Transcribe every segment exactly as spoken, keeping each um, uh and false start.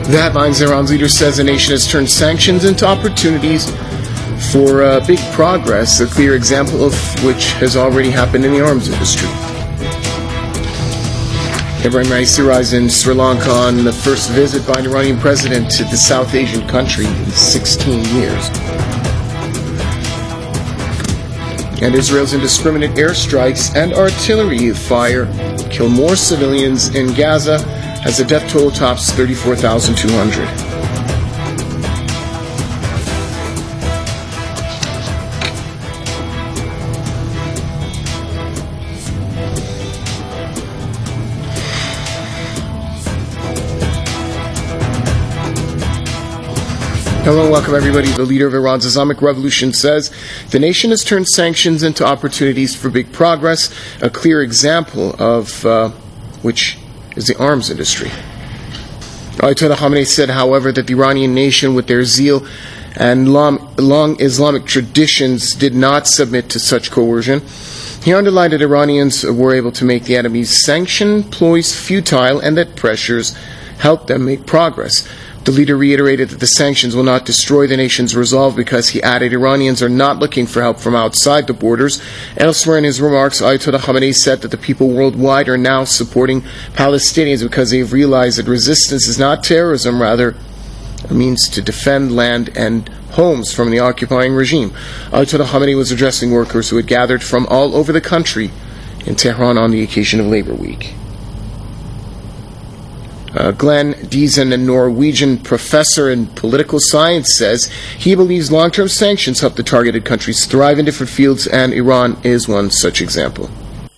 The headlines: Iran's leader says the nation has turned sanctions into opportunities for uh, big progress, a clear example of which has already happened in the arms industry. Ebrahim Raisi arrives in Sri Lanka on the first visit by an Iranian president to the South Asian country in sixteen years. And Israel's indiscriminate airstrikes and artillery fire kill more civilians in Gaza as the death toll tops thirty-four thousand two hundred. Hello and welcome everybody. The leader of Iran's Islamic Revolution says the nation has turned sanctions into opportunities for big progress, a clear example of uh, which is the arms industry. Ayatollah Khamenei said, however, that the Iranian nation, with their zeal and long, long Islamic traditions, did not submit to such coercion. He underlined that Iranians were able to make the enemy's sanction ploys futile and that pressures helped them make progress. The leader reiterated that the sanctions will not destroy the nation's resolve because, he added, Iranians are not looking for help from outside the borders. Elsewhere in his remarks, Ayatollah Khamenei said that the people worldwide are now supporting Palestinians because they've realized that resistance is not terrorism, rather a means to defend land and homes from the occupying regime. Ayatollah Khamenei was addressing workers who had gathered from all over the country in Tehran on the occasion of Labor Week. Uh, Glenn Deason, a Norwegian professor in political science, says he believes long-term sanctions help the targeted countries thrive in different fields, and Iran is one such example.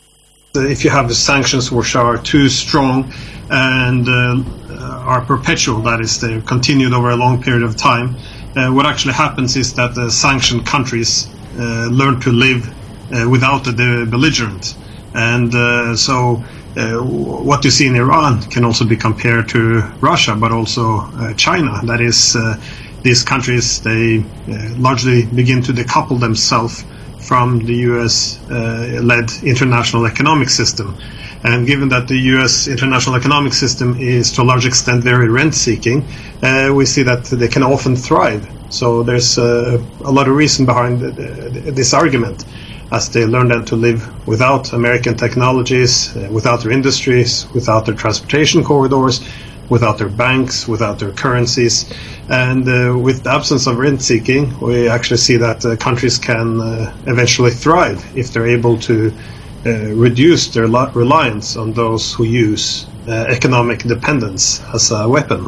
If you have the sanctions which are too strong and uh, are perpetual, that is, they're continued over a long period of time, uh, what actually happens is that the sanctioned countries uh, learn to live uh, without the belligerent. And uh, so Uh, what you see in Iran can also be compared to Russia, but also uh, China. That is, uh, these countries, they uh, largely begin to decouple themselves from the U S-led uh, international economic system. And given that the U S international economic system is to a large extent very rent-seeking, uh, we see that they can often thrive. So there's uh, a lot of reason behind the, the, this argument, as they learn then to live without American technologies, uh, without their industries, without their transportation corridors, without their banks, without their currencies. And uh, with the absence of rent-seeking, we actually see that uh, countries can uh, eventually thrive if they're able to uh, reduce their lo- reliance on those who use uh, economic dependence as a weapon.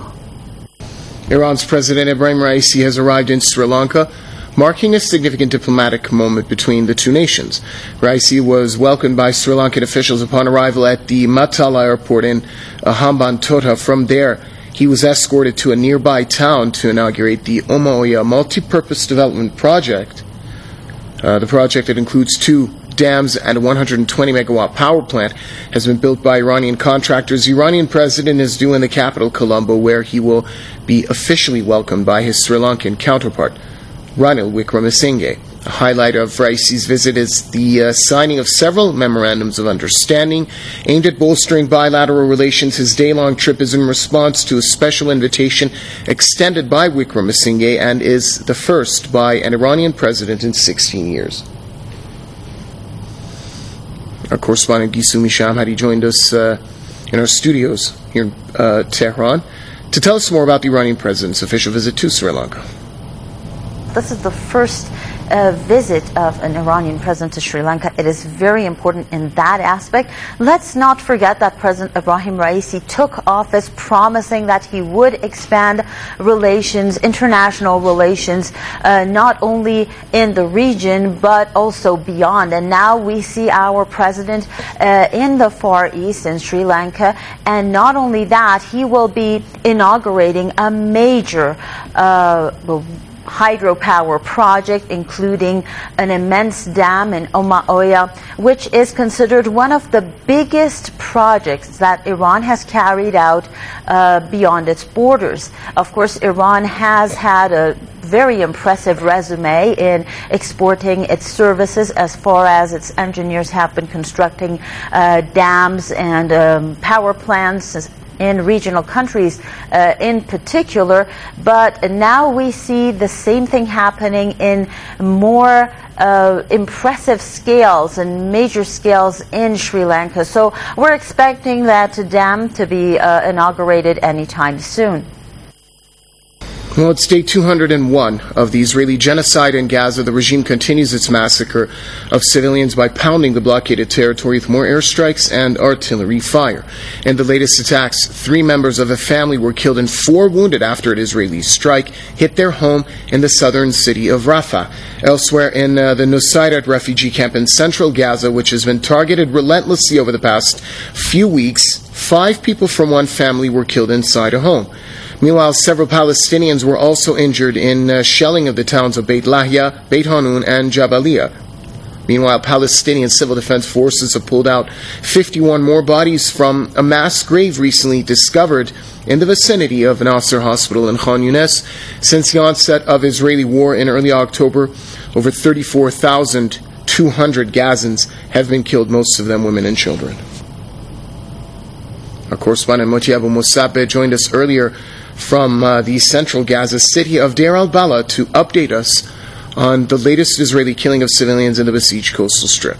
Iran's President Ebrahim Raisi has arrived in Sri Lanka, marking a significant diplomatic moment between the two nations. Raisi was welcomed by Sri Lankan officials upon arrival at the Matala airport in uh, Hambantota. From there, he was escorted to a nearby town to inaugurate the Omoya multi-purpose development project. Uh, the project, that includes two dams and a one hundred twenty megawatt power plant, has been built by Iranian contractors. The Iranian president is due in the capital, Colombo, where he will be officially welcomed by his Sri Lankan counterpart, Ranil Wickremesinghe. A highlight of Raisi's visit is the uh, signing of several memorandums of understanding aimed at bolstering bilateral relations. His day-long trip is in response to a special invitation extended by Wickremesinghe and is the first by an Iranian president in sixteen years. Our correspondent Gisu Misham had he joined us uh, in our studios here in uh, Tehran to tell us more about the Iranian president's official visit to Sri Lanka. This is the first uh, visit of an Iranian president to Sri Lanka. It is very important in that aspect. Let's not forget that President Ebrahim Raisi took office promising that he would expand relations, international relations, uh, not only in the region but also beyond. And now we see our president uh, in the Far East, in Sri Lanka. And not only that, he will be inaugurating a major uh, hydropower project, including an immense dam in Omoya, which is considered one of the biggest projects that Iran has carried out uh, beyond its borders. Of course, Iran has had a very impressive resume in exporting its services, as far as its engineers have been constructing uh, dams and um, power plants in regional countries uh, in particular. But now we see the same thing happening in more uh, impressive scales and major scales in Sri Lanka. So we're expecting that dam to be uh, inaugurated anytime soon. Well, it's day two hundred one of the Israeli genocide in Gaza. The regime continues its massacre of civilians by pounding the blockaded territory with more airstrikes and artillery fire. In the latest attacks, three members of a family were killed and four wounded after an Israeli strike hit their home in the southern city of Rafah. Elsewhere in uh, the Nusayrat refugee camp in central Gaza, which has been targeted relentlessly over the past few weeks, five people from one family were killed inside a home. Meanwhile, several Palestinians were also injured in uh, shelling of the towns of Beit Lahia, Beit Hanun, and Jabalia. Meanwhile, Palestinian civil defense forces have pulled out fifty-one more bodies from a mass grave recently discovered in the vicinity of Nasser Hospital in Khan Yunis. Since the onset of Israeli war in early October, over thirty-four thousand two hundred Gazans have been killed, most of them women and children. Our correspondent Moti Abu Musab joined us earlier from uh, the central Gaza city of Deir al-Balah to update us on the latest Israeli killing of civilians in the besieged coastal strip.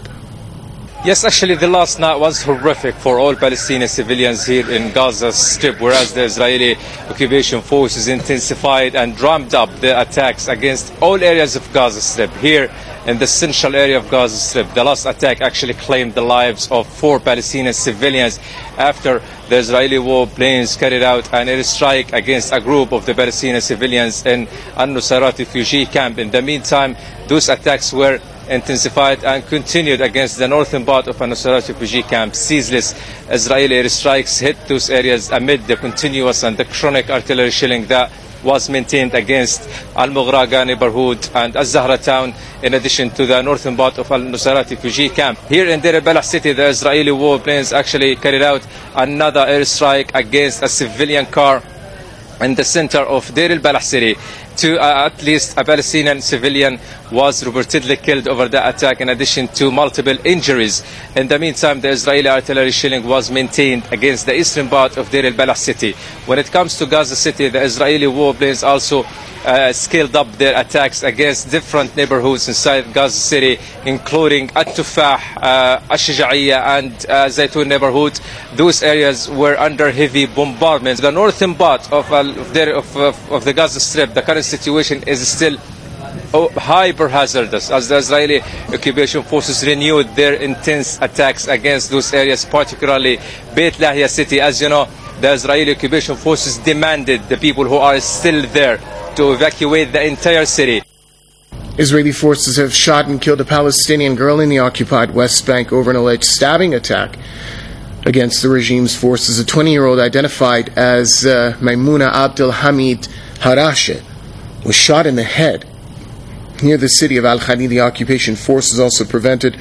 Yes, actually the last night was horrific for all Palestinian civilians here in Gaza Strip, whereas the Israeli occupation forces intensified and ramped up the attacks against all areas of Gaza Strip. Here in the central area of Gaza Strip, the last attack actually claimed the lives of four Palestinian civilians after the Israeli warplanes carried out an airstrike against a group of the Palestinian civilians in Al-Nusayrat refugee camp. In the meantime, those attacks were intensified and continued against the northern part of Al-Nusayrat refugee camp. Ceaseless Israeli airstrikes hit those areas amid the continuous and the chronic artillery shelling that was maintained against Al-Mughraga neighborhood and Al-Zahra town, in addition to the northern part of Al-Nusayrat refugee camp. Here in Deir al-Balah city, the Israeli warplanes actually carried out another airstrike against a civilian car in the center of Deir al-Balah city. To uh, at least a Palestinian civilian was reportedly killed over the attack, in addition to multiple injuries. In the meantime, the Israeli artillery shelling was maintained against the eastern part of Deir al-Balah city. When it comes to Gaza City, the Israeli warplanes also uh, scaled up their attacks against different neighborhoods inside Gaza City, including At-Tufah, uh, Ash-Shaja'iyya and uh, Zaytun neighborhood. Those areas were under heavy bombardment. The northern part of, uh, of, their, of, of, of the Gaza Strip, the current situation is still oh, hyper hazardous, as the Israeli occupation forces renewed their intense attacks against those areas, particularly Beit Lahia city. As you know, the Israeli occupation forces demanded the people who are still there to evacuate the entire city. Israeli forces have shot and killed a Palestinian girl in the occupied West Bank over an alleged stabbing attack against the regime's forces. A twenty-year-old identified as uh, Maimouna Abdel Hamid Harashe was shot in the head near the city of Al-Khani. The occupation forces also prevented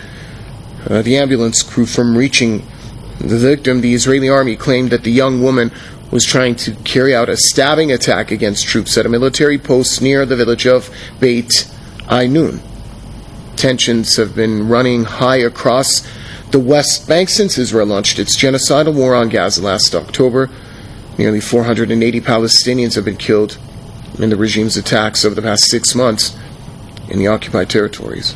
uh, the ambulance crew from reaching the victim. The Israeli army claimed that the young woman was trying to carry out a stabbing attack against troops at a military post near the village of Beit Ainun. Tensions have been running high across the West Bank since Israel launched its genocidal war on Gaza last October. Nearly four hundred eighty Palestinians have been killed in the regime's attacks over the past six months in the occupied territories.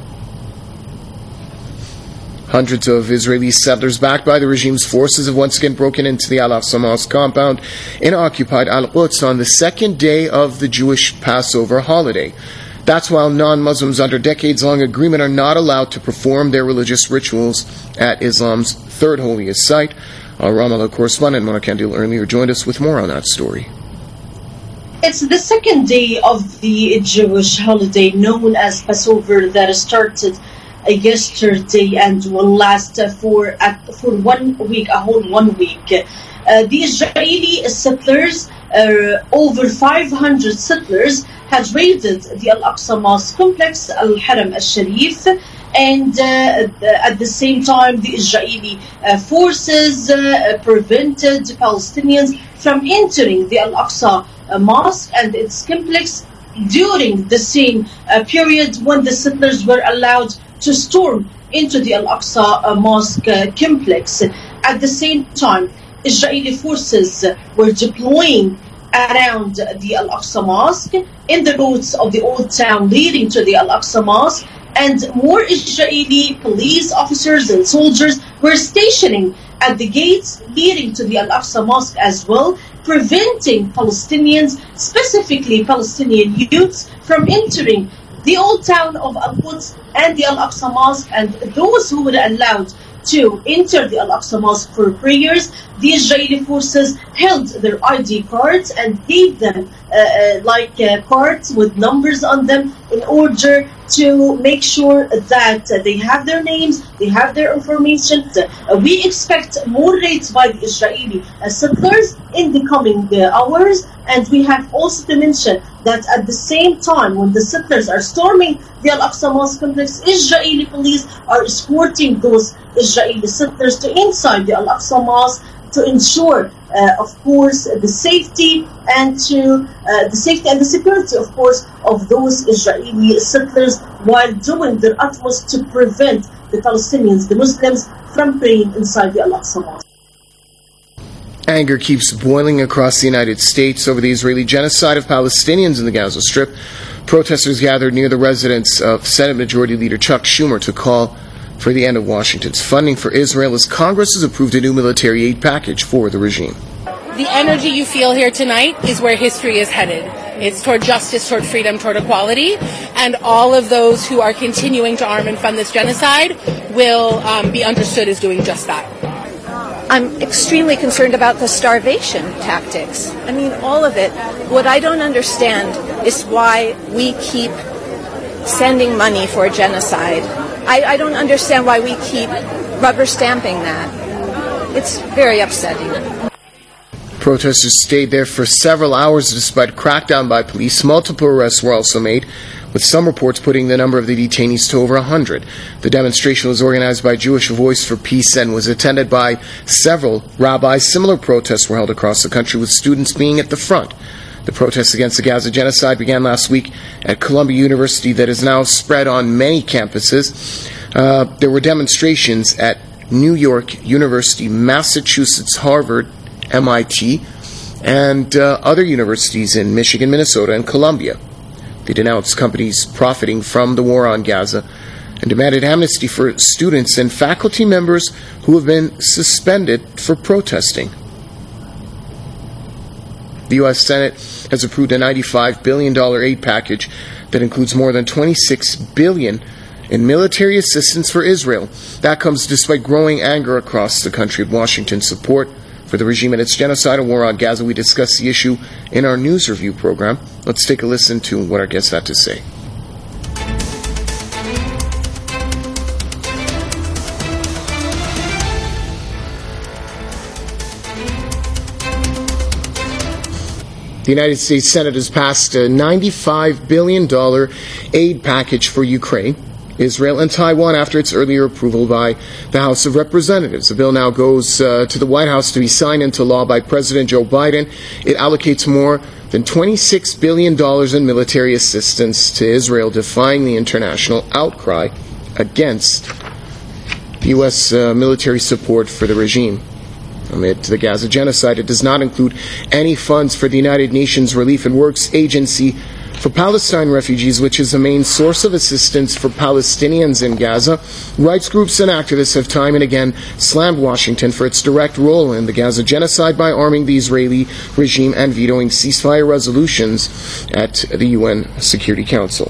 Hundreds of Israeli settlers backed by the regime's forces have once again broken into the Al-Aqsa Mosque compound in occupied Al-Quds on the second day of the Jewish Passover holiday. That's while non-Muslims under decades-long agreement are not allowed to perform their religious rituals at Islam's third holiest site. Our Ramallah correspondent Mona Kandil earlier joined us with more on that story. It's the second day of the Jewish holiday known as Passover that started uh, yesterday and will last uh, for uh, for one week, a whole one week. Uh, the Israeli settlers, uh, over five hundred settlers, had raided the Al-Aqsa Mosque complex, Al-Haram Al-Sharif, and uh, at the same time the Israeli uh, forces uh, prevented Palestinians from entering the Al-Aqsa uh, Mosque and its complex during the same uh, period when the settlers were allowed to storm into the Al-Aqsa uh, Mosque uh, complex. At the same time, Israeli forces were deploying around the Al-Aqsa Mosque, in the roads of the old town leading to the Al-Aqsa Mosque, and more Israeli police officers and soldiers were stationing at the gates leading to the Al-Aqsa Mosque as well, preventing Palestinians, specifically Palestinian youths, from entering the old town of Al-Quds and the Al-Aqsa Mosque. And those who were allowed to enter the Al-Aqsa Mosque for prayers, the Israeli forces held their I D cards and gave them uh, uh, like uh, cards with numbers on them in order to make sure that uh, they have their names, they have their information. Uh, we expect more raids by the Israeli uh, settlers in the coming uh, hours, and we have also to mention that at the same time when the settlers are storming the Al-Aqsa Mosque complex, Israeli police are escorting those Israeli settlers to inside the Al-Aqsa Mosque to ensure, uh, of course, the safety and to uh, the safety and the security, of course, of those Israeli settlers, while doing their utmost to prevent the Palestinians, the Muslims, from praying inside the Al-Aqsa Mosque. Anger keeps boiling across the United States over the Israeli genocide of Palestinians in the Gaza Strip. Protesters gathered near the residence of Senate Majority Leader Chuck Schumer to call for the end of Washington's funding for Israel as Congress has approved a new military aid package for the regime. The energy you feel here tonight is where history is headed. It's toward justice, toward freedom, toward equality, and all of those who are continuing to arm and fund this genocide will um, be understood as doing just that. I'm extremely concerned about the starvation tactics. I mean, all of it. What I don't understand is why we keep sending money for genocide. I, I don't understand why we keep rubber stamping that. It's very upsetting. Protesters stayed there for several hours despite a crackdown by police. Multiple arrests were also made, with some reports putting the number of the detainees to over one hundred. The demonstration was organized by Jewish Voice for Peace and was attended by several rabbis. Similar protests were held across the country, with students being at the front. The protests against the Gaza genocide began last week at Columbia University that is now spread on many campuses. Uh, there were demonstrations at New York University, Massachusetts, Harvard, M I T, and uh, other universities in Michigan, Minnesota, and Columbia. They denounced companies profiting from the war on Gaza and demanded amnesty for students and faculty members who have been suspended for protesting. The U S Senate has approved a ninety-five billion dollars aid package that includes more than twenty-six billion dollars in military assistance for Israel. That comes despite growing anger across the country at Washington's support for the regime and its genocidal war on Gaza. We discussed the issue in our news review program. Let's take a listen to what our guests had to say. The United States Senate has passed a ninety-five billion dollars aid package for Ukraine, Israel, and Taiwan after its earlier approval by the House of Representatives. The bill now goes uh, to the White House to be signed into law by President Joe Biden. It allocates more than twenty-six billion dollars in military assistance to Israel, defying the international outcry against the U S uh, military support for the regime. Amid the Gaza genocide, it does not include any funds for the United Nations Relief and Works Agency for Palestine refugees, which is the main source of assistance for Palestinians in Gaza. Rights groups and activists have time and again slammed Washington for its direct role in the Gaza genocide by arming the Israeli regime and vetoing ceasefire resolutions at the U N Security Council.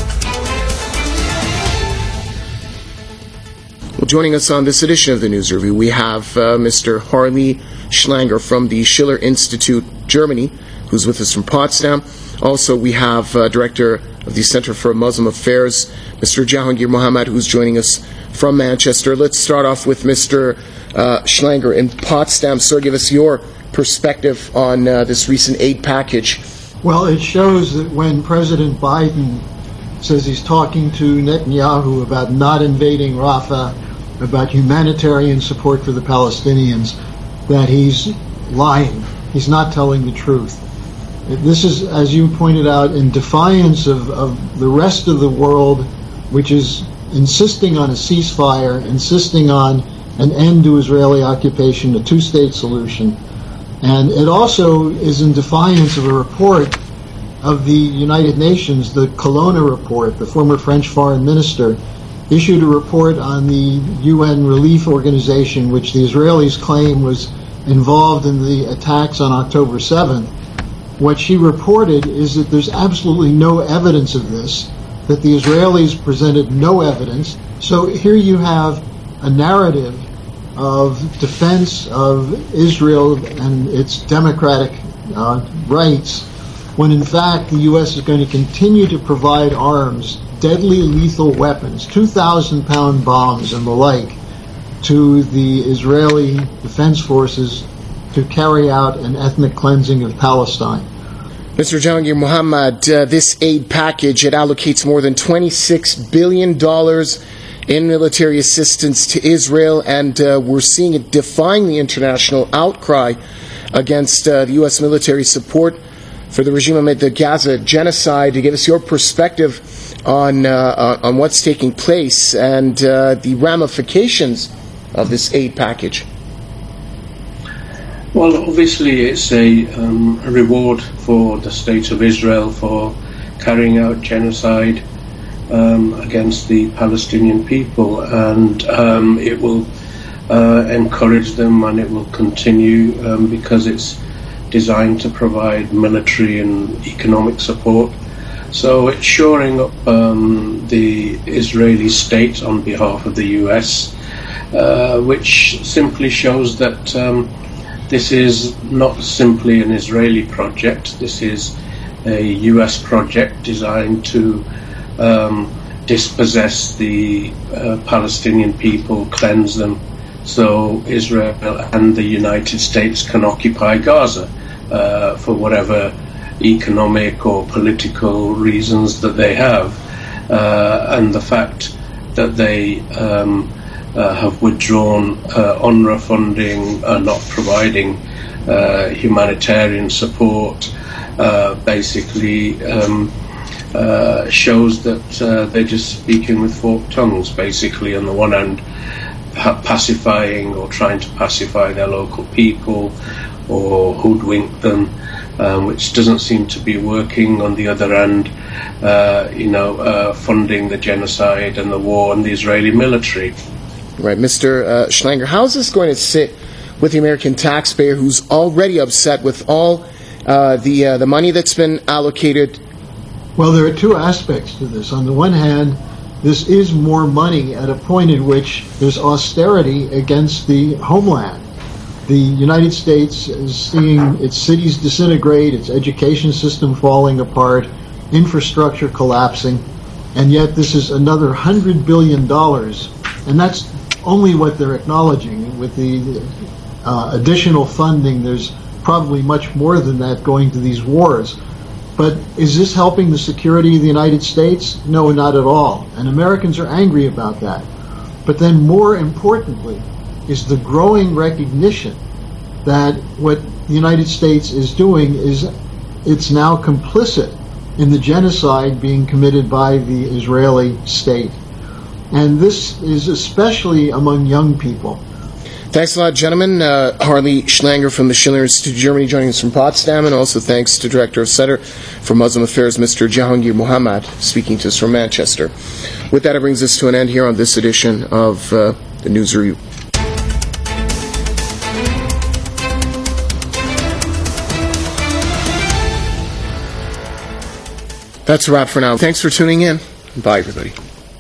Well, joining us on this edition of the News Review, we have uh, Mister Harley Schlanger from the Schiller Institute, Germany, who's with us from Potsdam. Also, we have uh, Director of the Center for Muslim Affairs, Mister Jahangir Mohammed, who's joining us from Manchester. Let's start off with Mister Uh, Schlanger in Potsdam. Sir, give us your perspective on uh, this recent aid package. Well, it shows that when President Biden says he's talking to Netanyahu about not invading Rafah, about humanitarian support for the Palestinians, that he's lying. He's not telling the truth. This is, as you pointed out, in defiance of, of the rest of the world, which is insisting on a ceasefire, insisting on an end to Israeli occupation, a two-state solution. And it also is in defiance of a report of the United Nations, the Colonna report. The former French foreign minister issued a report on the U N relief organization, which the Israelis claim was involved in the attacks on October seventh. What she reported is that there's absolutely no evidence of this, that the Israelis presented no evidence. So here you have a narrative of defense of Israel and its democratic uh, rights, when in fact the U S is going to continue to provide arms, deadly lethal weapons, two thousand pound bombs and the like, to the Israeli Defense Forces to carry out an ethnic cleansing of Palestine. Mister Jahangir Mohammad, uh, this aid package, it allocates more than twenty-six billion dollars in military assistance to Israel, and uh, we're seeing it defying the international outcry against uh, the U S military support for the regime amid the Gaza genocide. To give us your perspective on uh, on what's taking place and uh, the ramifications of this aid package. Well, obviously it's a, um, a reward for the State of Israel for carrying out genocide um, against the Palestinian people, and um, it will uh, encourage them, and it will continue um, because it's designed to provide military and economic support. So it's shoring up um, the Israeli state on behalf of the U S, uh, which simply shows that um, this is not simply an Israeli project. This is a U S project designed to um, dispossess the uh, Palestinian people, cleanse them, so Israel and the United States can occupy Gaza uh, for whatever economic or political reasons that they have. Uh, and the fact that they um, uh, have withdrawn uh, UNRWA funding, uh, not providing uh, humanitarian support, uh, basically um, uh, shows that uh, they're just speaking with forked tongues, basically. On the one hand, pacifying or trying to pacify their local people or hoodwink them, um, which doesn't seem to be working. On the other hand, uh, you know, uh, funding the genocide and the war and the Israeli military. Right, Mister Uh, Schlanger, how is this going to sit with the American taxpayer, who's already upset with all uh, the uh, the money that's been allocated? Well, there are two aspects to this. On the one hand, this is more money at a point in which there's austerity against the homeland. The United States is seeing its cities disintegrate, its education system falling apart, infrastructure collapsing, and yet this is another one hundred billion dollars, and that's only what they're acknowledging. With the uh, additional funding, there's probably much more than that going to these wars. But is this helping the security of the United States? No, not at all. And Americans are angry about that. But then more importantly is the growing recognition that what the United States is doing is it's now complicit in the genocide being committed by the Israeli state. And this is especially among young people. Thanks a lot, gentlemen. Uh, Harley Schlanger from the Schiller Institute of Germany joining us from Potsdam, and also thanks to Director of Center for Muslim Affairs, Mister Jahangir Mohammad, speaking to us from Manchester. With that, it brings us to an end here on this edition of uh, the News Review. That's a wrap for now. Thanks for tuning in. Bye, everybody.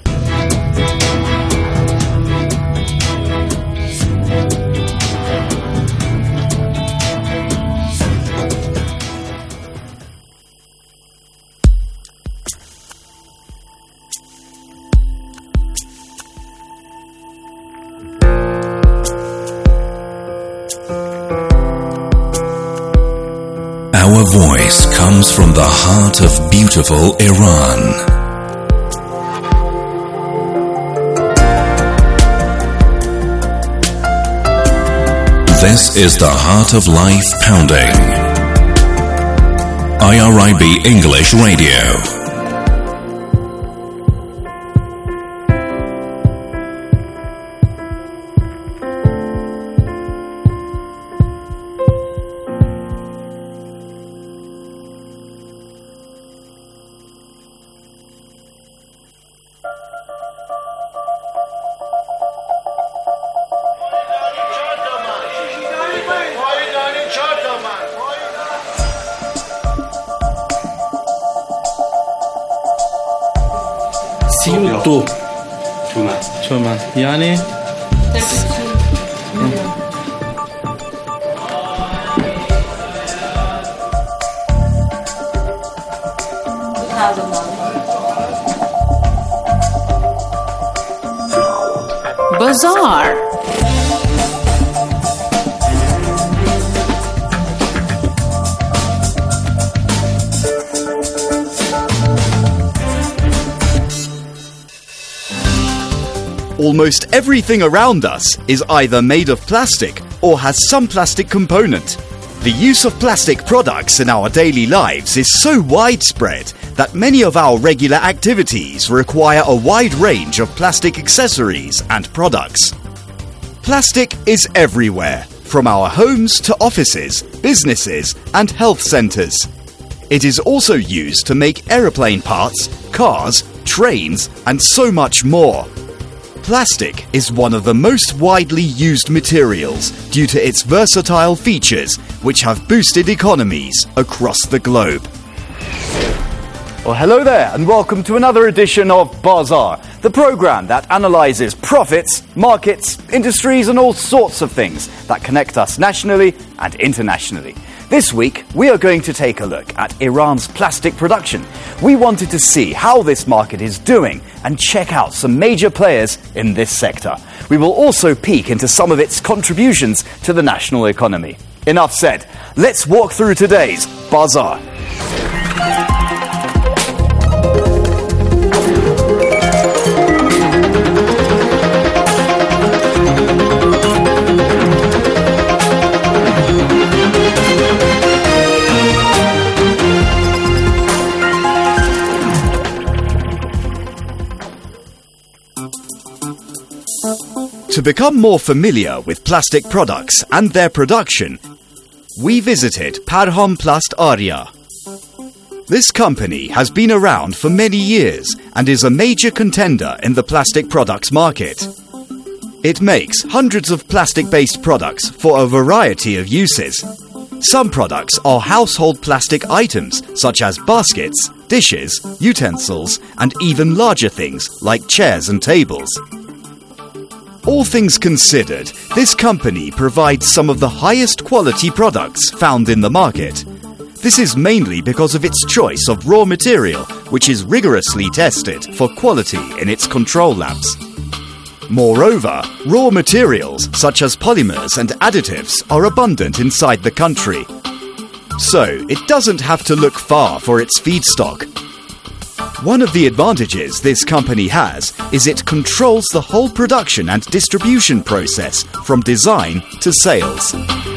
Our voice comes from the heart of beautiful Iran. This is the Heart of Life Pounding. I R I B English Radio. Two. Two man. Two man. Yani Bazaar. Almost everything around us is either made of plastic or has some plastic component. The use of plastic products in our daily lives is so widespread that many of our regular activities require a wide range of plastic accessories and products. Plastic is everywhere, from our homes to offices, businesses, and health centres. It is also used to make aeroplane parts, cars, trains, and so much more. Plastic is one of the most widely used materials due to its versatile features, which have boosted economies across the globe. Well, hello there, and welcome to another edition of Bazaar, the program that analyzes profits, markets, industries, and all sorts of things that connect us nationally and internationally. This week, we are going to take a look at Iran's plastic production. We wanted to see how this market is doing and check out some major players in this sector. We will also peek into some of its contributions to the national economy. Enough said. Let's walk through today's Bazaar. To become more familiar with plastic products and their production, we visited Parham Plast Arya. This company has been around for many years and is a major contender in the plastic products market. It makes hundreds of plastic-based products for a variety of uses. Some products are household plastic items such as baskets, dishes, utensils, and even larger things like chairs and tables. All things considered, this company provides some of the highest quality products found in the market. This is mainly because of its choice of raw material, which is rigorously tested for quality in its control labs. Moreover, raw materials such as polymers and additives are abundant inside the country. So, it doesn't have to look far for its feedstock. One of the advantages this company has is it controls the whole production and distribution process from design to sales.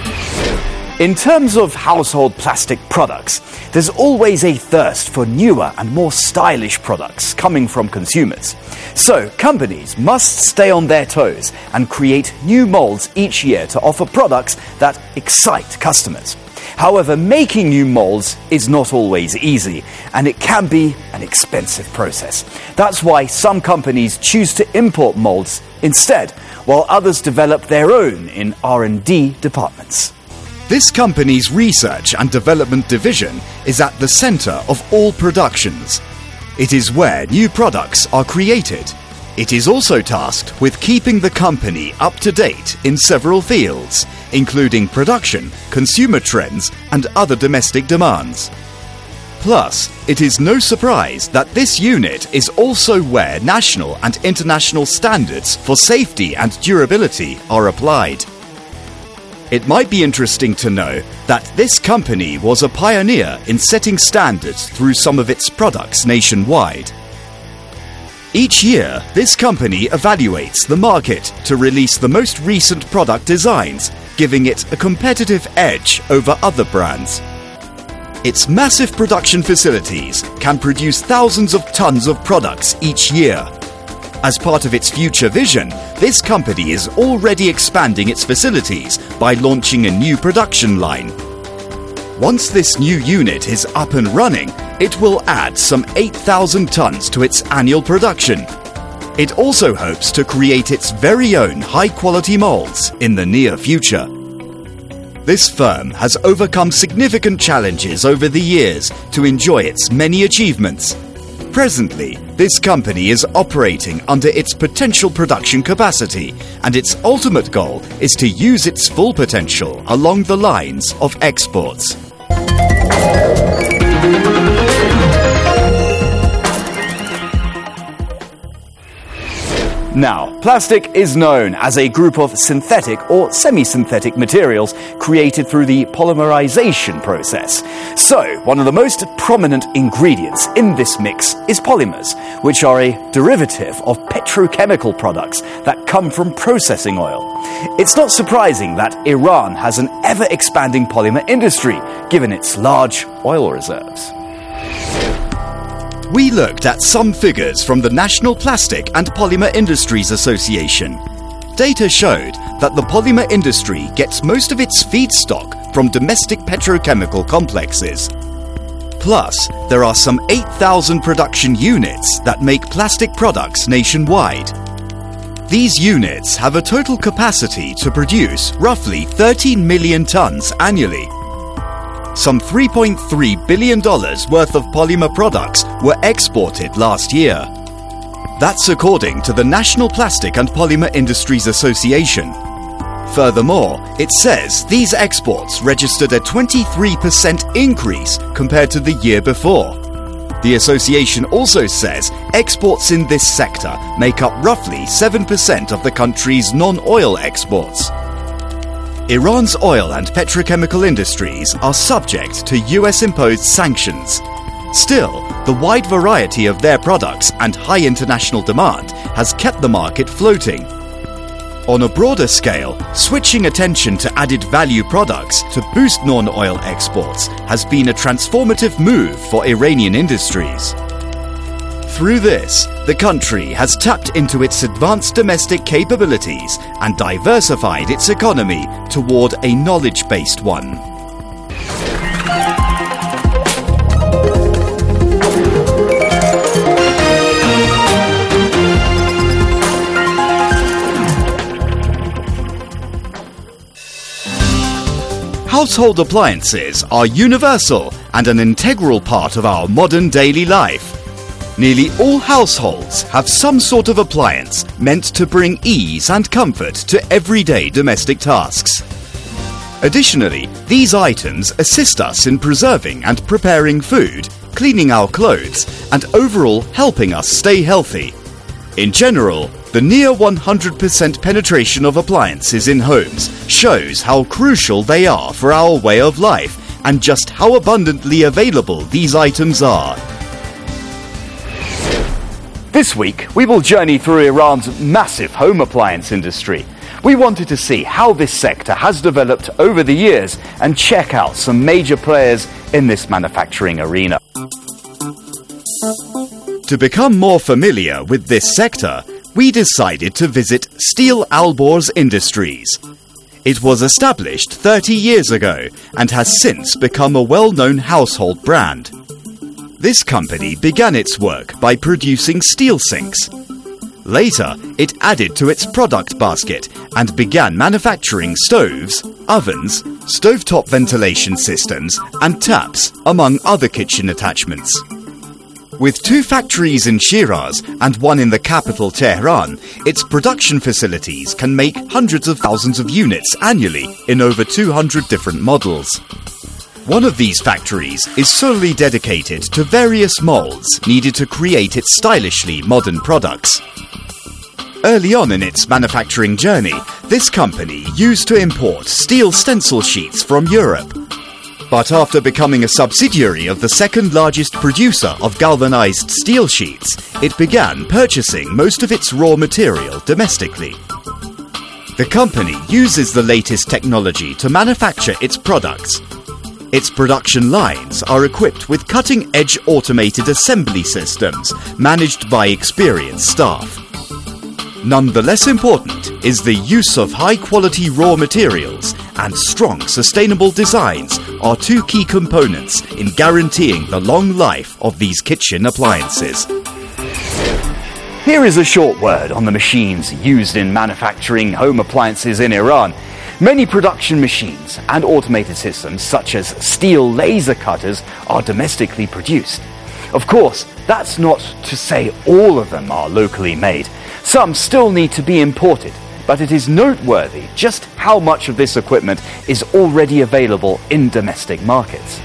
In terms of household plastic products, there's always a thirst for newer and more stylish products coming from consumers. So, companies must stay on their toes and create new molds each year to offer products that excite customers. However, making new molds is not always easy, and it can be an expensive process. That's why some companies choose to import molds instead, while others develop their own in R and D departments. This company's research and development division is at the center of all productions. It is where new products are created. It is also tasked with keeping the company up to date in several fields, including production, consumer trends, and other domestic demands. Plus, it is no surprise that this unit is also where national and international standards for safety and durability are applied. It might be interesting to know that this company was a pioneer in setting standards through some of its products nationwide. Each year, this company evaluates the market to release the most recent product designs, giving it a competitive edge over other brands. Its massive production facilities can produce thousands of tons of products each year. As part of its future vision, this company is already expanding its facilities by launching a new production line. Once this new unit is up and running, it will add some eight thousand tons to its annual production. It also hopes to create its very own high-quality molds in the near future. This firm has overcome significant challenges over the years to enjoy its many achievements. Presently, This company is operating under its potential production capacity, and its ultimate goal is to use its full potential along the lines of exports. Now, plastic is known as a group of synthetic or semi-synthetic materials created through the polymerization process. So, one of the most prominent ingredients in this mix is polymers, which are a derivative of petrochemical products that come from processing oil. It's not surprising that Iran has an ever-expanding polymer industry, given its large oil reserves. We looked at some figures from the National Plastic and Polymer Industries Association. Data showed that the polymer industry gets most of its feedstock from domestic petrochemical complexes. Plus, there are some eight thousand production units that make plastic products nationwide. These units have a total capacity to produce roughly thirteen million tons annually. Some three point three billion dollars worth of polymer products were exported last year. That's according to the National Plastic and Polymer Industries Association. Furthermore, it says these exports registered a twenty-three percent increase compared to the year before. The association also says exports in this sector make up roughly seven percent of the country's non-oil exports. Iran's oil and petrochemical industries are subject to U S-imposed sanctions. Still, the wide variety of their products and high international demand has kept the market floating. On a broader scale, switching attention to added value products to boost non-oil exports has been a transformative move for Iranian industries. Through this, the country has tapped into its advanced domestic capabilities and diversified its economy toward a knowledge-based one. Household appliances are universal and an integral part of our modern daily life. Nearly all households have some sort of appliance meant to bring ease and comfort to everyday domestic tasks. Additionally, these items assist us in preserving and preparing food, cleaning our clothes, and overall helping us stay healthy. In general, the near one hundred percent penetration of appliances in homes shows how crucial they are for our way of life and just how abundantly available these items are. This week, we will journey through Iran's massive home appliance industry. We wanted to see how this sector has developed over the years and check out some major players in this manufacturing arena. To become more familiar with this sector, we decided to visit Steel Alborz Industries. It was established thirty years ago and has since become a well-known household brand. This company began its work by producing steel sinks. Later, it added to its product basket and began manufacturing stoves, ovens, stovetop ventilation systems, and taps, among other kitchen attachments. With two factories in Shiraz and one in the capital Tehran, its production facilities can make hundreds of thousands of units annually in over two hundred different models. One of these factories is solely dedicated to various molds needed to create its stylishly modern products. Early on in its manufacturing journey, this company used to import steel stencil sheets from Europe. But after becoming a subsidiary of the second largest producer of galvanized steel sheets, it began purchasing most of its raw material domestically. The company uses the latest technology to manufacture its products. Its production lines are equipped with cutting-edge automated assembly systems managed by experienced staff. Nonetheless important is the use of high-quality raw materials, and strong sustainable designs are two key components in guaranteeing the long life of these kitchen appliances. Here is a short word on the machines used in manufacturing home appliances in Iran. Many production machines and automated systems, such as steel laser cutters, are domestically produced. Of course, That's not to say all of them are locally made. Some still need to be imported, but it is noteworthy just how much of this equipment is already available in domestic markets.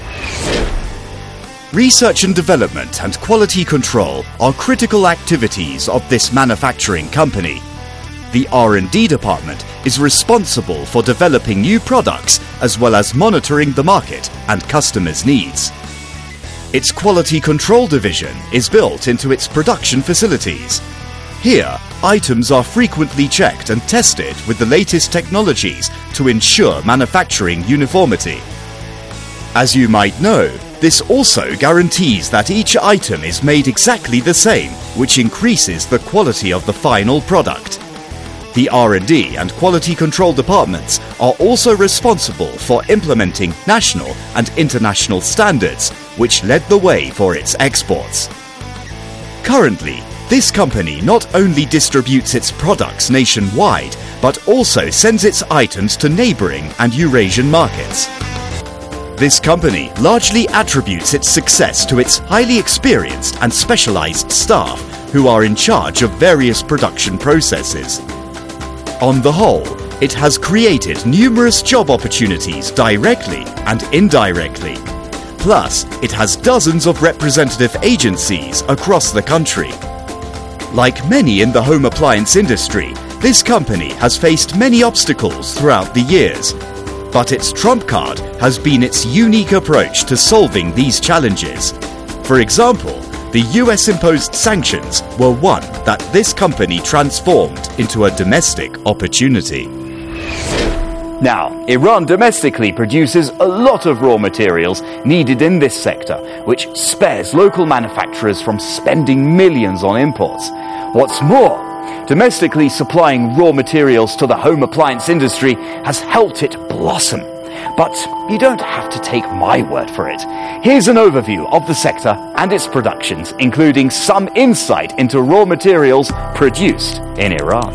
Research and development and quality control are critical activities of this manufacturing company. The R and D department is responsible for developing new products as well as monitoring the market and customers' needs. Its quality control division is built into its production facilities. Here, items are frequently checked and tested with the latest technologies to ensure manufacturing uniformity. As you might know, this also guarantees that each item is made exactly the same, which increases the quality of the final product. The R and D and quality control departments are also responsible for implementing national and international standards, which led the way for its exports. Currently, this company not only distributes its products nationwide, but also sends its items to neighboring and Eurasian markets. This company largely attributes its success to its highly experienced and specialized staff who are in charge of various production processes. On the whole, it has created numerous job opportunities directly and indirectly. Plus, it has dozens of representative agencies across the country. Like many in the home appliance industry, this company has faced many obstacles throughout the years. But its trump card has been its unique approach to solving these challenges. For example, the U S-imposed sanctions were one that this company transformed into a domestic opportunity. Now, Iran domestically produces a lot of raw materials needed in this sector, which spares local manufacturers from spending millions on imports. What's more, domestically supplying raw materials to the home appliance industry has helped it blossom. But you don't have to take my word for it. Here's an overview of the sector and its productions, including some insight into raw materials produced in Iran.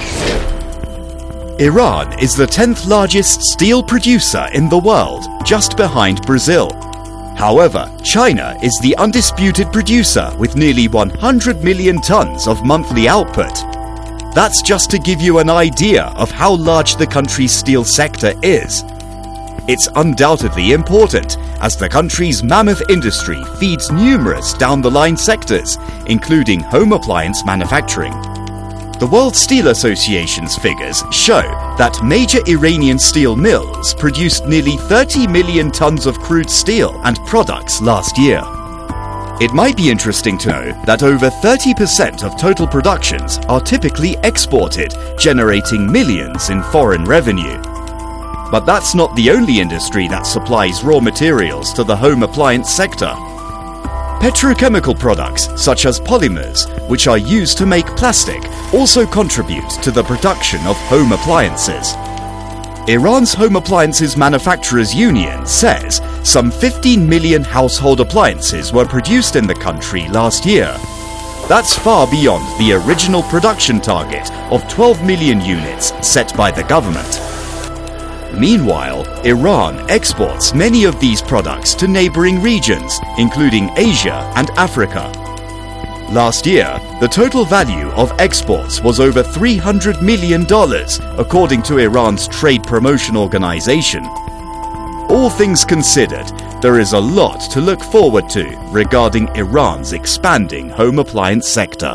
Iran is the tenth largest steel producer in the world, just behind Brazil. However, China is the undisputed producer with nearly one hundred million tons of monthly output. That's just to give you an idea of how large the country's steel sector is. It's undoubtedly important, as the country's mammoth industry feeds numerous down-the-line sectors, including home appliance manufacturing. The World Steel Association's figures show that major Iranian steel mills produced nearly thirty million tons of crude steel and products last year. It might be interesting to know that over thirty percent of total productions are typically exported, generating millions in foreign revenue. But that's not the only industry that supplies raw materials to the home appliance sector. Petrochemical products, such as polymers, which are used to make plastic, also contribute to the production of home appliances. Iran's Home Appliances Manufacturers Union says some fifteen million household appliances were produced in the country last year. That's far beyond the original production target of twelve million units set by the government. Meanwhile, Iran exports many of these products to neighboring regions, including Asia and Africa. Last year, the total value of exports was over three hundred million dollars, according to Iran's Trade Promotion Organization. All things considered, there is a lot to look forward to regarding Iran's expanding home appliance sector.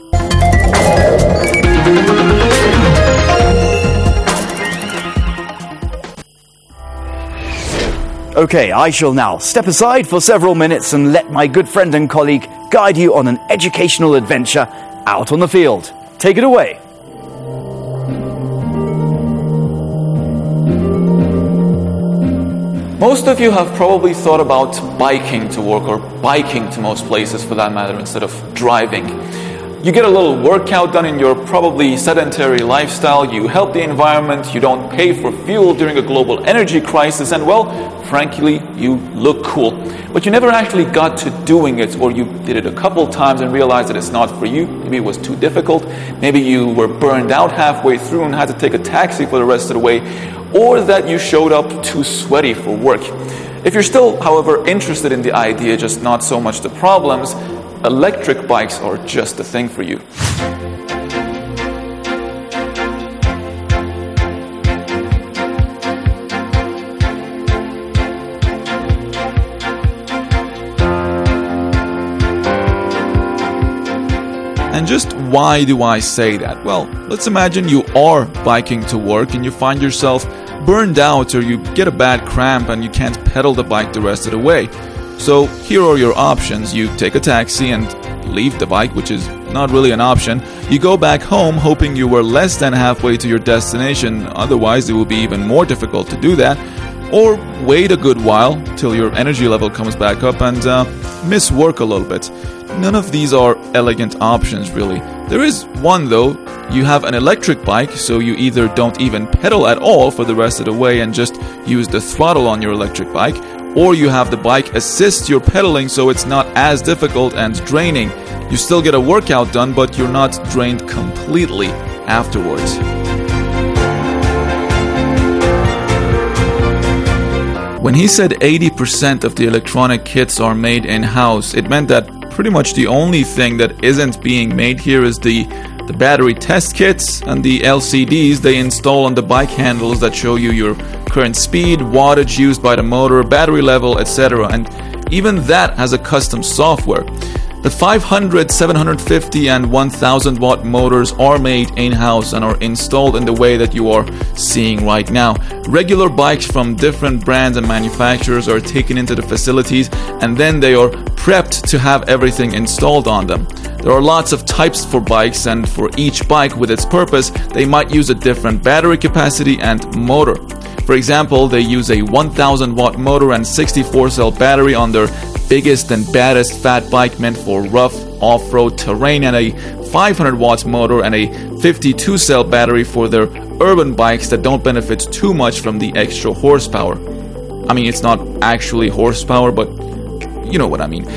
Okay, I shall now step aside for several minutes and let my good friend and colleague guide you on an educational adventure out on the field. Take it away. Most of you have probably thought about biking to work or biking to most places for that matter instead of driving. You get a little workout done in your probably sedentary lifestyle, you help the environment, you don't pay for fuel during a global energy crisis, and well, frankly, you look cool. But you never actually got to doing it, or you did it a couple times and realized that it's not for you. Maybe it was too difficult, maybe you were burned out halfway through and had to take a taxi for the rest of the way, or that you showed up too sweaty for work. If you're still, however, interested in the idea, just not so much the problems, electric bikes are just the thing for you. And just why do I say that? Well, let's imagine you are biking to work and you find yourself burned out, or you get a bad cramp and you can't pedal the bike the rest of the way. So here are your options. You take a taxi and leave the bike, which is not really an option. You go back home hoping you were less than halfway to your destination, otherwise it will be even more difficult to do that. Or wait a good while till your energy level comes back up and uh, miss work a little bit. None of these are elegant options, really. There is one, though. You have an electric bike, so you either don't even pedal at all for the rest of the way and just use the throttle on your electric bike, or you have the bike assist your pedaling so it's not as difficult and draining. You still get a workout done, but you're not drained completely afterwards. When he said eighty percent of the electronic kits are made in-house, it meant that pretty much the only thing that isn't being made here is the, the battery test kits and the L C Ds they install on the bike handles that show you your current speed, wattage used by the motor, battery level, et cetera. And even that has a custom software. The five hundred, seven hundred fifty and one thousand watt motors are made in-house and are installed in the way that you are seeing right now. Regular bikes from different brands and manufacturers are taken into the facilities and then they are prepped to have everything installed on them. There are lots of types for bikes, and for each bike with its purpose, they might use a different battery capacity and motor. For example, they use a one thousand watt motor and sixty-four cell battery on their biggest and baddest fat bike meant for rough off-road terrain, and a five hundred watt motor and a fifty-two cell battery for their urban bikes that don't benefit too much from the extra horsepower. I mean, it's not actually horsepower, but you know what I mean.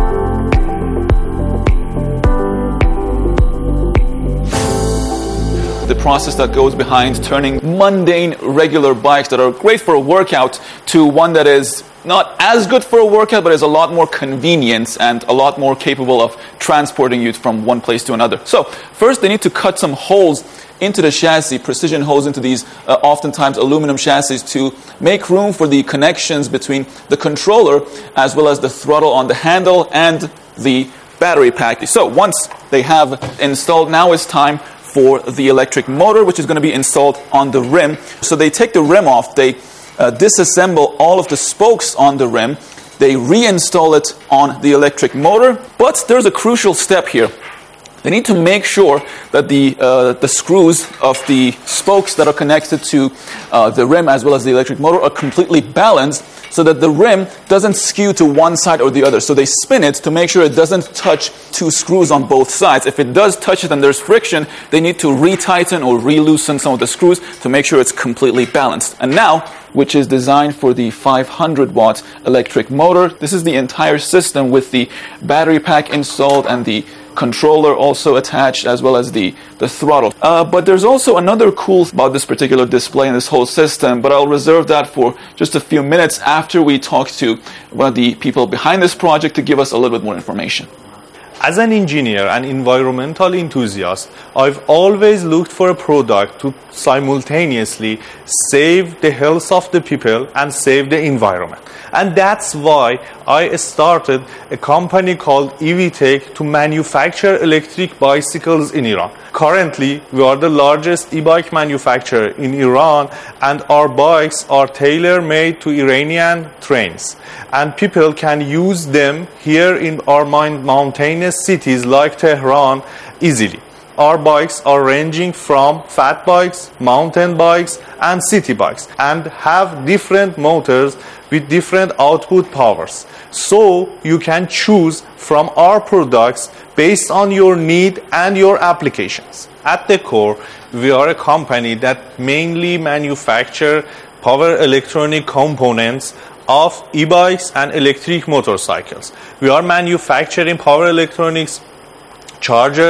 The process that goes behind turning mundane, regular bikes that are great for a workout to one that is not as good for a workout, but is a lot more convenient and a lot more capable of transporting you from one place to another. So, first they need to cut some holes into the chassis, precision holes into these uh, oftentimes aluminum chassis, to make room for the connections between the controller as well as the throttle on the handle and the battery pack. So once they have installed, now it's time for the electric motor, which is going to be installed on the rim. So they take the rim off, they uh, disassemble all of the spokes on the rim, they reinstall it on the electric motor, but there's a crucial step here. They need to make sure that the uh, the screws of the spokes that are connected to uh, the rim as well as the electric motor are completely balanced, so that the rim doesn't skew to one side or the other. So they spin it to make sure it doesn't touch two screws on both sides. If it does touch it and there's friction, they need to retighten or re-loosen some of the screws to make sure it's completely balanced. And now, which is designed for the five hundred watt electric motor, this is the entire system with the battery pack installed and the controller also attached, as well as the, the throttle. Uh, but there's also another cool about this particular display and this whole system, but I'll reserve that for just a few minutes after we talk to one of the people behind this project to give us a little bit more information. As an engineer and environmental enthusiast, I've always looked for a product to simultaneously save the health of the people and save the environment. And that's why I started a company called EVTech to manufacture electric bicycles in Iran. Currently, we are the largest e-bike manufacturer in Iran, and our bikes are tailor-made to Iranian trains. And people can use them here in our mountainous cities like Tehran easily. Our bikes are ranging from fat bikes, mountain bikes, and city bikes, and have different motors with different output powers. So you can choose from our products based on your need and your applications. At the core, we are a company that mainly manufacture power electronic components of e-bikes and electric motorcycles. We are manufacturing power electronics, chargers,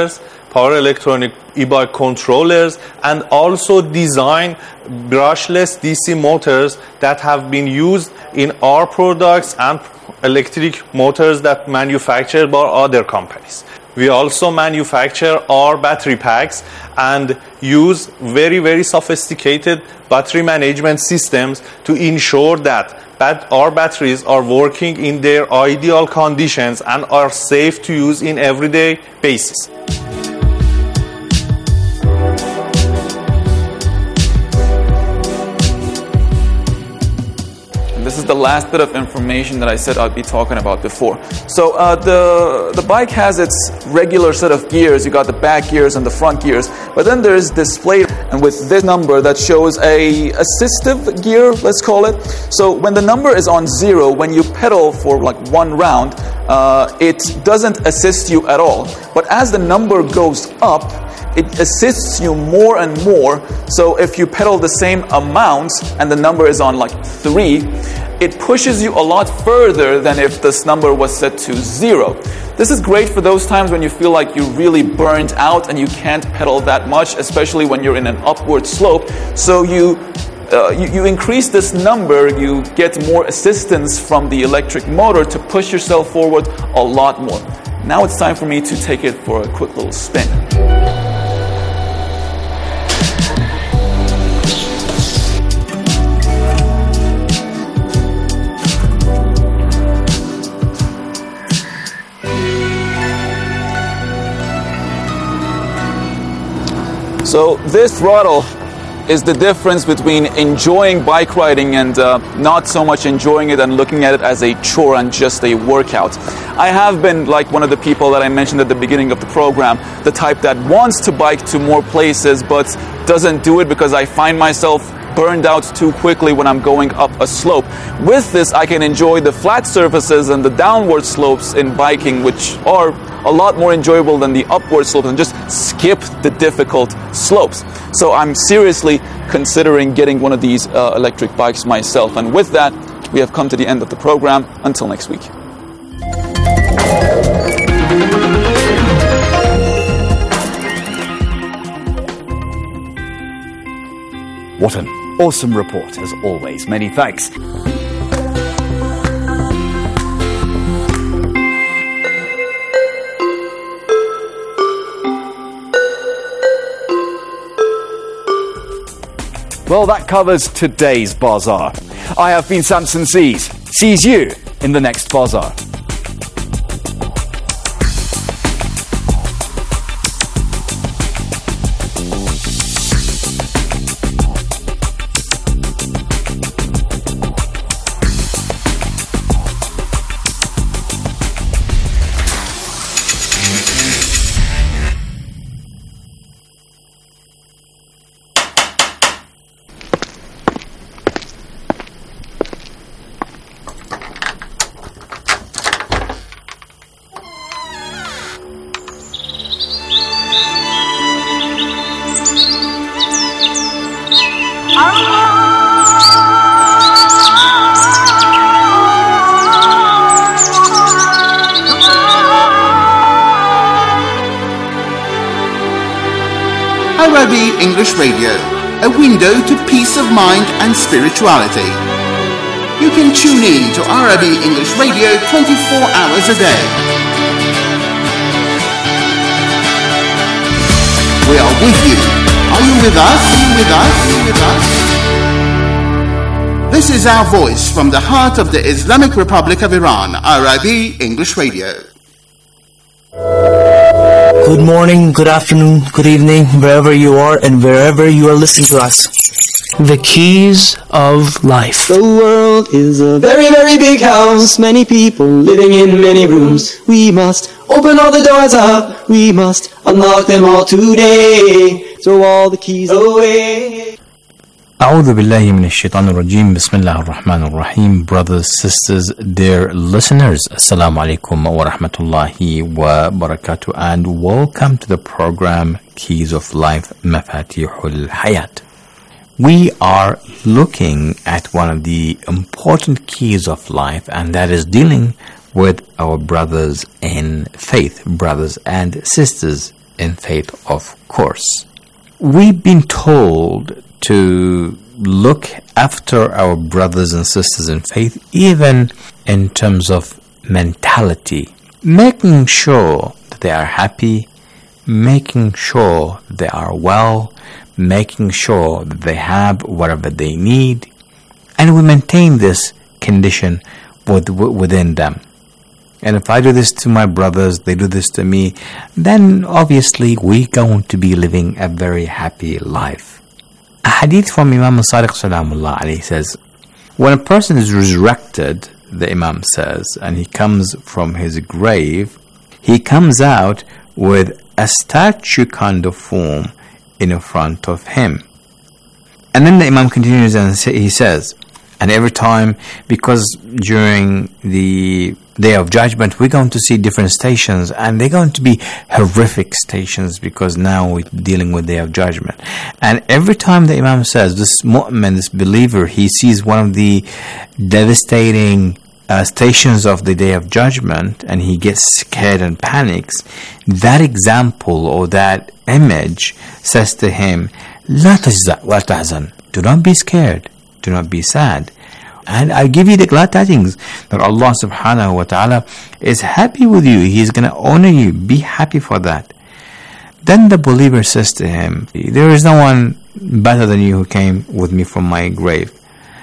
power electronic e-bike controllers, and also design brushless D C motors that have been used in our products and electric motors that manufactured by other companies. We also manufacture our battery packs and use very, very sophisticated battery management systems to ensure that bat- our batteries are working in their ideal conditions and are safe to use in everyday basis. This is the last bit of information that I said I'd be talking about before. So uh, the the bike has its regular set of gears. You got the back gears and the front gears, but then there's display, and with this number that shows a assistive gear, let's call it. So when the number is on zero, when you pedal for like one round, uh, it doesn't assist you at all. But as the number goes up, it assists you more and more. So if you pedal the same amount and the number is on like three, it pushes you a lot further than if this number was set to zero. This is great for those times when you feel like you're really burnt out and you can't pedal that much, especially when you're in an upward slope. So you uh, you, you increase this number, you get more assistance from the electric motor to push yourself forward a lot more. Now it's time for me to take it for a quick little spin. So this throttle is the difference between enjoying bike riding and uh, not so much enjoying it and looking at it as a chore and just a workout. I have been like one of the people that I mentioned at the beginning of the program, the type that wants to bike to more places but doesn't do it because I find myself burned out too quickly when I'm going up a slope. With this, I can enjoy the flat surfaces and the downward slopes in biking, which are a lot more enjoyable than the upward slopes, and just skip the difficult slopes. So I'm seriously considering getting one of these uh, electric bikes myself. And with that, we have come to the end of the program. Until next week. What an awesome report, as always. Many thanks. Well, that covers today's Bazaar. I have been Samson Sees. Sees you in the next Bazaar. Arabi English Radio, a window to peace of mind and spirituality. You can tune in to Arabi English Radio twenty-four hours a day. We are with you. Are you with us? Are you with us? Are you with us? This is our voice from the heart of the Islamic Republic of Iran, Arabi English Radio. Good morning, good afternoon, good evening, wherever you are and wherever you are listening to us. The keys of life. The world is a very, very big house. Many people living in many rooms. We must open all the doors up. We must unlock them all today. Throw all the keys away. أعوذ بالله من الشيطان الرجيم بسم الله الرحمن الرحيم. Brothers, sisters, dear listeners, Assalamu alaikum wa rahmatullahi wa barakatuh, and welcome to the program Keys of Life, Mafatihul Hayat. We are looking at one of the important keys of life, and that is dealing with our brothers in faith, brothers and sisters in faith, of course. We've been told to look after our brothers and sisters in faith, even in terms of mentality, making sure that they are happy, making sure they are well, making sure that they have whatever they need, and we maintain this condition with, within them. And if I do this to my brothers, they do this to me, then obviously we're going to be living a very happy life. A hadith from Imam Sadiq Salamullah alayhi says, when a person is resurrected, the Imam says, and he comes from his grave, he comes out with a statue kind of form in front of him. And then the Imam continues and he says, and every time, because during the Day of Judgment, we're going to see different stations, and they're going to be horrific stations, because now we're dealing with Day of Judgment. And every time the Imam says, this mu'min, this believer, he sees one of the devastating uh, stations of the Day of Judgment, and he gets scared and panics, that example or that image says to him, La tajza' wa tahzan. Do not be scared. Do not be sad. And I give you the glad tidings that Allah subhanahu wa ta'ala is happy with you. He is going to honor you. Be happy for that. Then the believer says to him, there is no one better than you who came with me from my grave.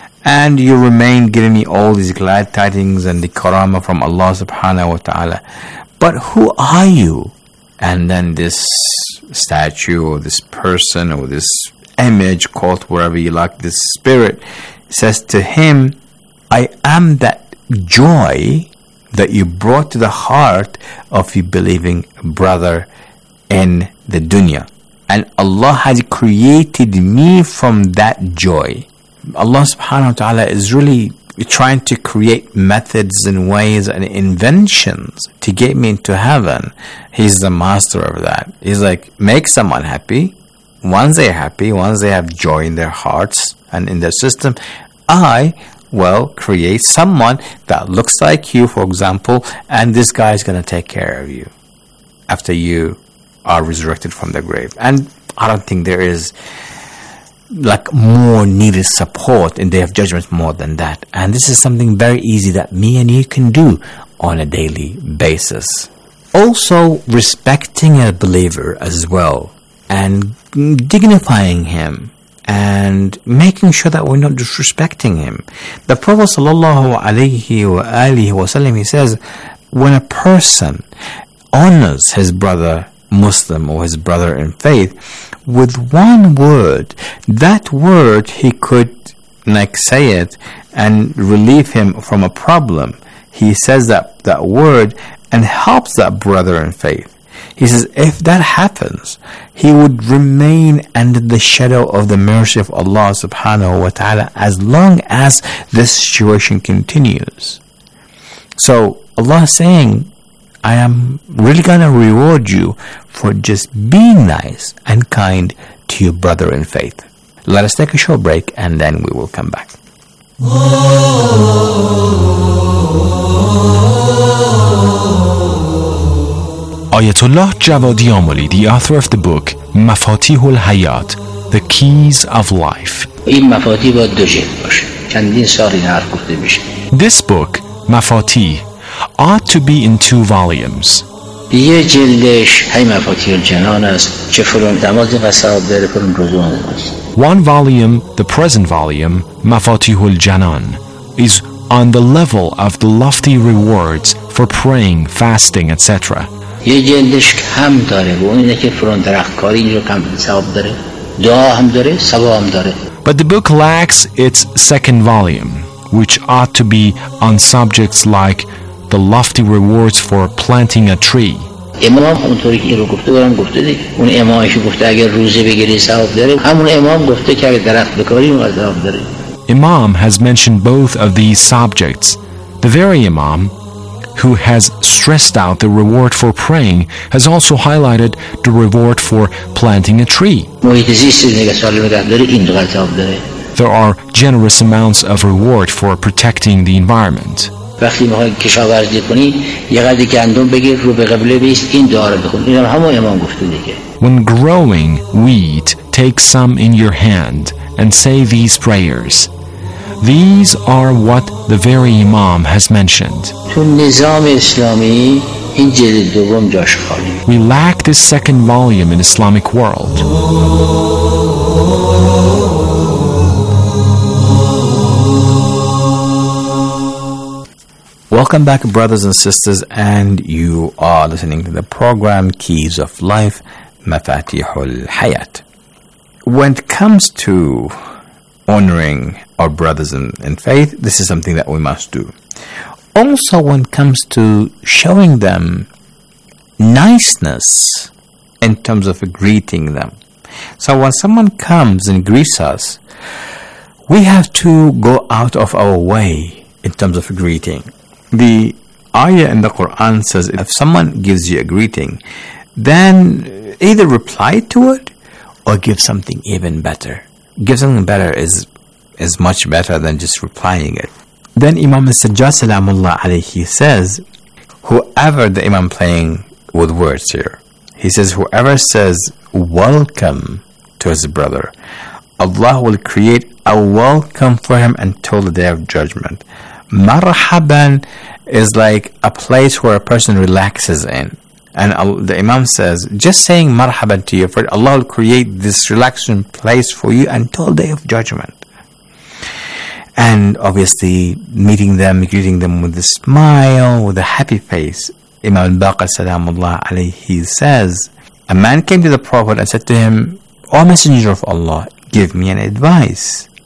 And you remain giving me all these glad tidings and the karama from Allah subhanahu wa ta'ala. But who are you? And then this statue or this person or this image, called wherever you like, this spirit, says to him, I am that joy that you brought to the heart of your believing brother in the dunya. And Allah has created me from that joy. Allah subhanahu wa ta'ala is really trying to create methods and ways and inventions to get me into heaven. He's the master of that. He's like, make someone happy. Once they're happy, once they have joy in their hearts and in their system, I will create someone that looks like you, for example, and this guy is going to take care of you after you are resurrected from the grave. And I don't think there is like more needed support in Day of Judgment more than that. And this is something very easy that me and you can do on a daily basis. Also, respecting a believer as well, and dignifying him, and making sure that we're not disrespecting him. The Prophet sallallahu alaihi wa alihi wasallam, he says, when a person honors his brother Muslim or his brother in faith with one word, that word he could like say it and relieve him from a problem. He says that that word and helps that brother in faith. He says, if that happens, he would remain under the shadow of the mercy of Allah subhanahu wa ta'ala as long as this situation continues. So Allah is saying, I am really going to reward you for just being nice and kind to your brother in faith. Let us take a short break and then we will come back. Ayatollah Javadi Amoli, the author of the book Mafatihul Hayat, The Keys of Life. This book, Mafatih, ought to be in two volumes. One volume, the present volume, Mafatihul Janan, is on the level of the lofty rewards for praying, fasting, et cetera. یه جلدش کم داره و اون اینه که فرون درختکاری اینجا کم ثواب داره دعا هم داره ثواب هم داره. But the book lacks its second volume, which ought to be on subjects like the lofty rewards for planting a tree. امام اونطوری که این رو گفته برام گفته دیگه اون امامش گفته اگر روزه بگیری ثواب داره همون امام گفته که اگر درخت بکاری اون ثواب داره. Imam has mentioned both of these subjects. The very Imam who has stressed out the reward for praying has also highlighted the reward for planting a tree. There are generous amounts of reward for protecting the environment. وقتی میخوای کشاورزی کنی یه قدری گندم بگیر رو به قبله بیست این دعا رو بخون. این هم همون امام گفته دیگه. When growing wheat, take some in your hand and say these prayers. These are what the very Imam has mentioned. تو نظام اسلامی این جلد دوم جاش خالی. We lack this second volume in Islamic world. Welcome back, brothers and sisters, and you are listening to the program Keys of Life, Mafatihul Hayat. When it comes to honoring our brothers in, in faith, this is something that we must do. Also, when it comes to showing them niceness in terms of greeting them. So when someone comes and greets us, we have to go out of our way in terms of greeting. The ayah in the Quran says if someone gives you a greeting, then either reply to it or give something even better. Give something better is is much better than just replying it. Then Imam al-Sajjad Salamullah alayhi says, whoever, the Imam playing with words here, he says whoever says welcome to his brother, Allah will create a welcome for him until the day of judgment. Marhaban is like a place where a person relaxes in. And the Imam says, just saying marhaban to your friend, Allah will create this relaxing place for you until the day of judgment. And obviously, meeting them, greeting them with a smile, with a happy face. Imam al-Baqir Salamullah alayhi says, a man came to the Prophet and said to him, O Messenger of Allah, give me an advice.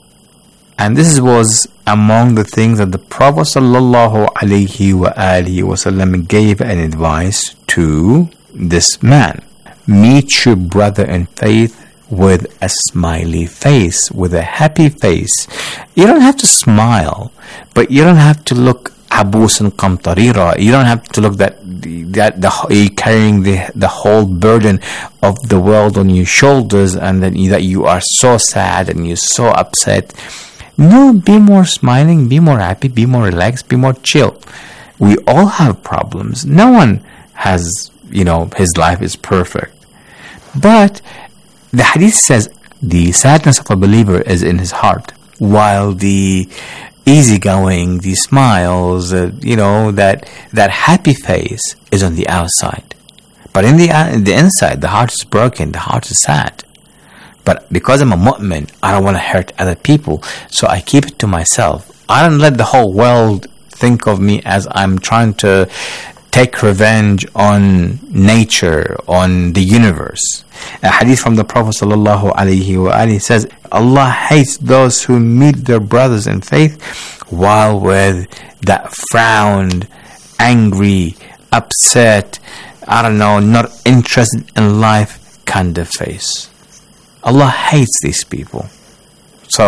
And this was among the things that the Prophet sallallahu alaihi wa alihi wasallam gave an advice to this man. Meet your brother in faith with a smiley face, with a happy face. You don't have to smile, but you don't have to look abus and qamtarira. You don't have to look that that the you're carrying the the whole burden of the world on your shoulders, and then that you are so sad and you're so upset. No, be more smiling, be more happy, be more relaxed, be more chill. We all have problems. No one has, you know, his life is perfect. But the hadith says the sadness of a believer is in his heart, while the easygoing, the smiles, uh, you know, that that happy face is on the outside. But in the, uh, in the inside, the heart is broken, the heart is sad. But because I'm a mu'min, I don't want to hurt other people, so I keep it to myself. I don't let the whole world think of me as I'm trying to take revenge on nature, on the universe. A hadith from the Prophet sallallahu alaihi wasallam says, Allah hates those who meet their brothers in faith while with that frowned, angry, upset, I don't know, not interested in life kind of face. Allah hates these people. So,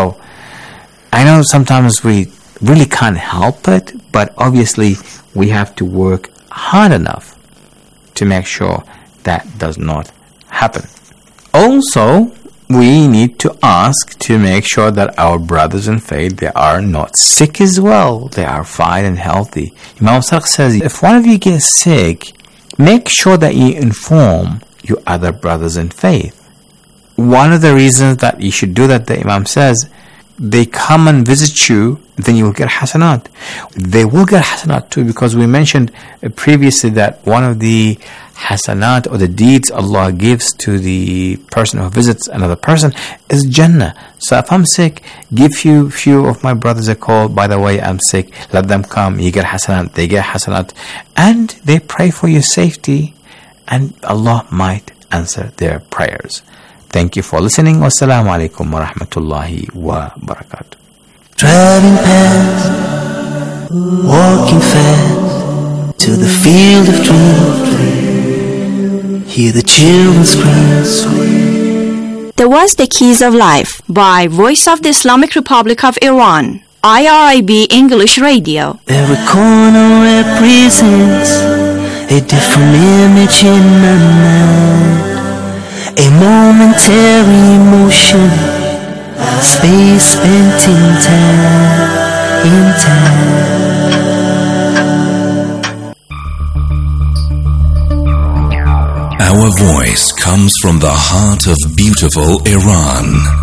I know sometimes we really can't help it, but obviously we have to work hard enough to make sure that does not happen. Also, we need to ask to make sure that our brothers in faith, they are not sick as well. They are fine and healthy. Imam Sadiq says, if one of you gets sick, make sure that you inform your other brothers in faith. One of the reasons that you should do that, the Imam says, they come and visit you, then you will get hasanat. They will get hasanat too, because we mentioned previously that one of the hasanat or the deeds Allah gives to the person who visits another person is Jannah. So if I'm sick, give few few of my brothers a call. By the way, I'm sick. Let them come. You get hasanat. They get hasanat, and they pray for your safety, and Allah might answer their prayers. Thank you for listening. Wassalamu alaikum wa rahmatullahi wa barakatuh. Driving past, walking fast to the field of dreams. Hear the children scream. That was The Keys of Life by Voice of the Islamic Republic of Iran, I R I B English Radio. Every corner represents a different image in my mind. A momentary emotion, space spent in time, in time. comes from the heart of beautiful Iran.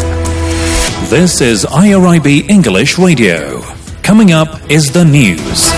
This is I R I B English Radio. Coming up is the news.